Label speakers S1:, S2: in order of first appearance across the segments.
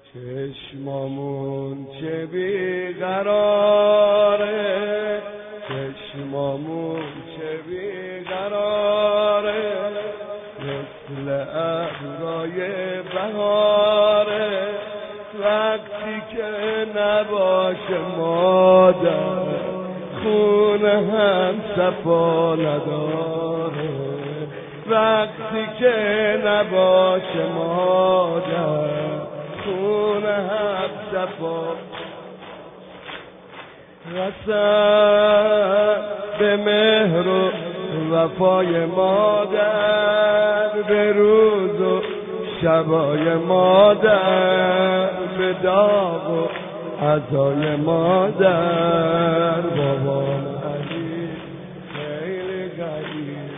S1: چشمامون چه بیقراره، چشمامون چه بیقراره، مثل ابرای بهاره، وقتی که نباشه مادر خونه هم صفا نداره، وقتی که نباشه مادر خونه هم صفا. قسم به مهر و وفای مادر، به روز و شبای مادر، به داغ و عزای مادر. بابام علی خیلی غریب،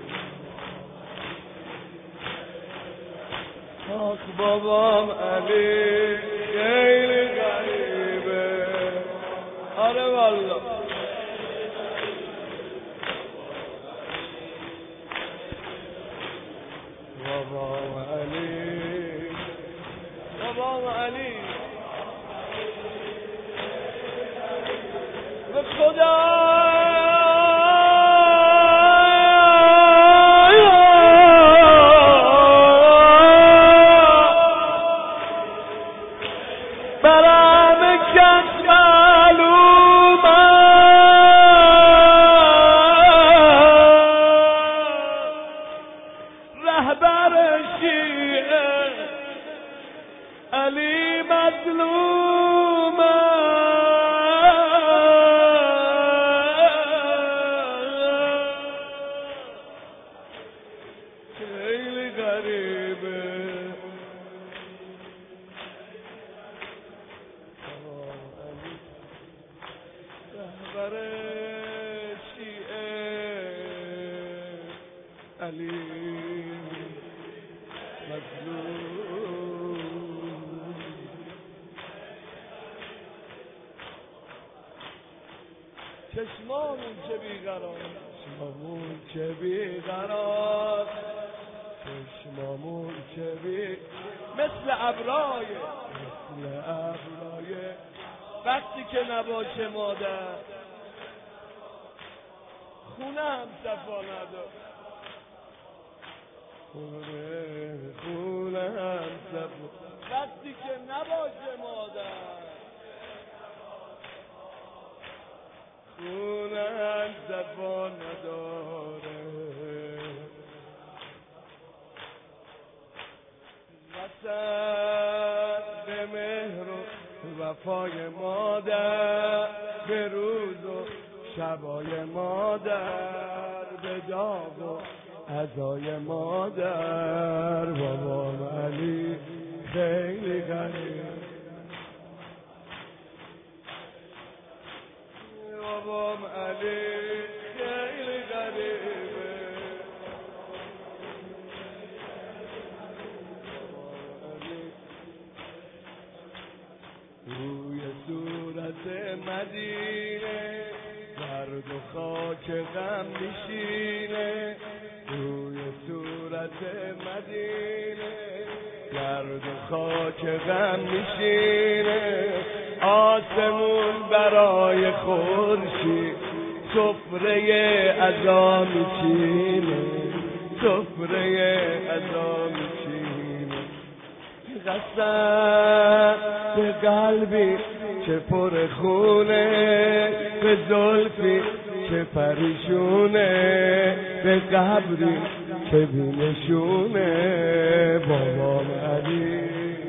S1: آخ بابام علی خیلی غریبه. آره والله بابام علی، بابام علی به خدا برام کس معلومه، رهبر شیعه علی مظلومه. خیلی غریبه. رهبر شیعه علی مظلوم. چشمامون چه بیقرار، چشمامون چه بیقرار، چشمامون چه مثل ابرای، مثل ابرای، وقتی که نباشه مادر خونه هم صفا نداره، خونه هم صفا، وقتی که نباشه مادر خونه هم صفا نداره. قسم به مهر و وفای مادر، به روز و شبای مادر، به داغ و عزای مادر. بابام علی خیلی غریب، بابام علی خیلی غریبه. روی صورت مدینه درد و خاک غم میشینه، روی صورت مدینه درد و خاک غم میشینه، آسمون برای خورشید سفره عزا میچینه، سفره عزا میچینه. قسم به قلبی چه پر خونه، به زلفی چه پریشونه، به قبری چه بینشونه. بابام علی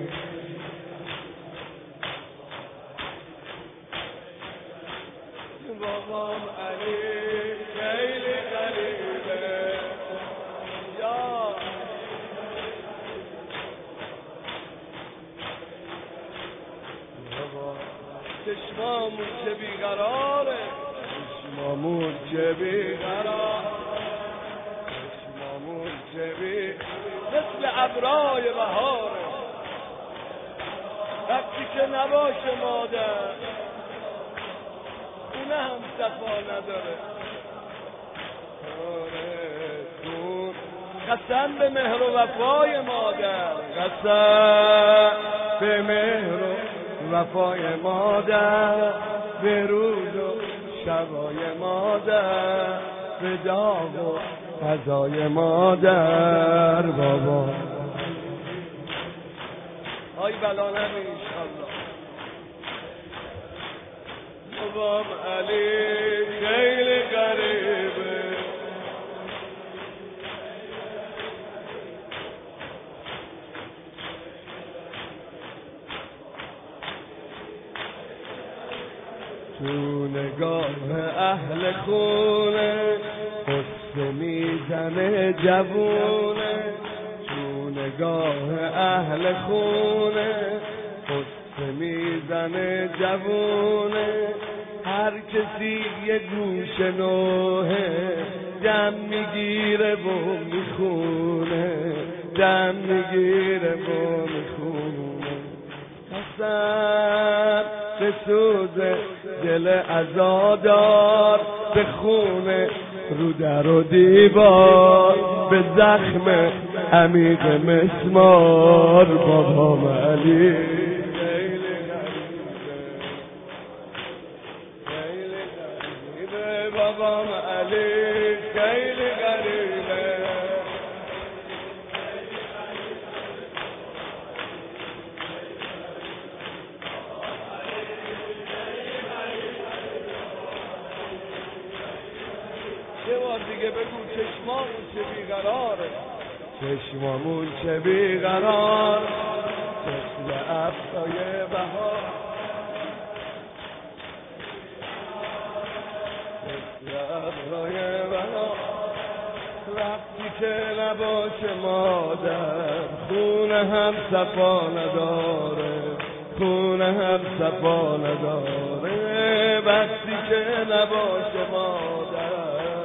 S1: بابام علی خیلی غریبه. یا چشمامون چه بیقراره، چشمامون چه بیقرار، چشمامون چه مثل ابرای بهاره، وقتی که نباشه مادر خونه هم صفا نداره. قسم به مهر و وفای مادر، قسم
S2: به مهر و وفای مادر، به روز و شبای مادر، به داغ و غذای مادر. بابا آی بلا نمی انشالله. بابام علی خیلی غریبه، تو نگاه اهل خونه قصه میزنه جوونه، تو نگاه اهل خونه قصه میزنه جوونه. هر کسی یه گوش نوحه دم میگیره و میخونه، دم میگیره و میخونه. قسم به سوز دل عزادار، به خونه رو در و دیوار، به زخم عمیق مسمار. بابام علی خیلی غریبه، بابام علی خیلی غریبه. یه بار دیگه بگو چشمامون چه بیقراره، چشمامون چه بیقرار، مثل افسای بهار، مثل افسای بهار. وقتی که نباشه مادر، خونه هم صفا نداره، خونه هم صفا نداره. وقتی که نباشه مادر،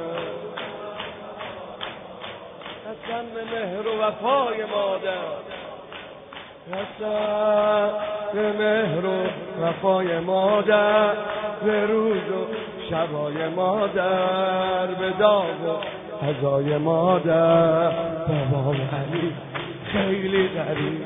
S2: قسم به مهر و وفای مادر، قسم به مهر و وفای مادر، به روز و شبای مادر، به داغ و غذای مادر. بابام علی خیلی غریب،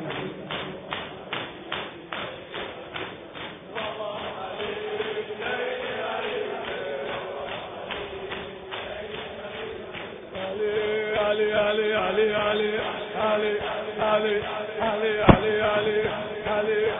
S2: علی علی علی علی علی علی علی علی علی علی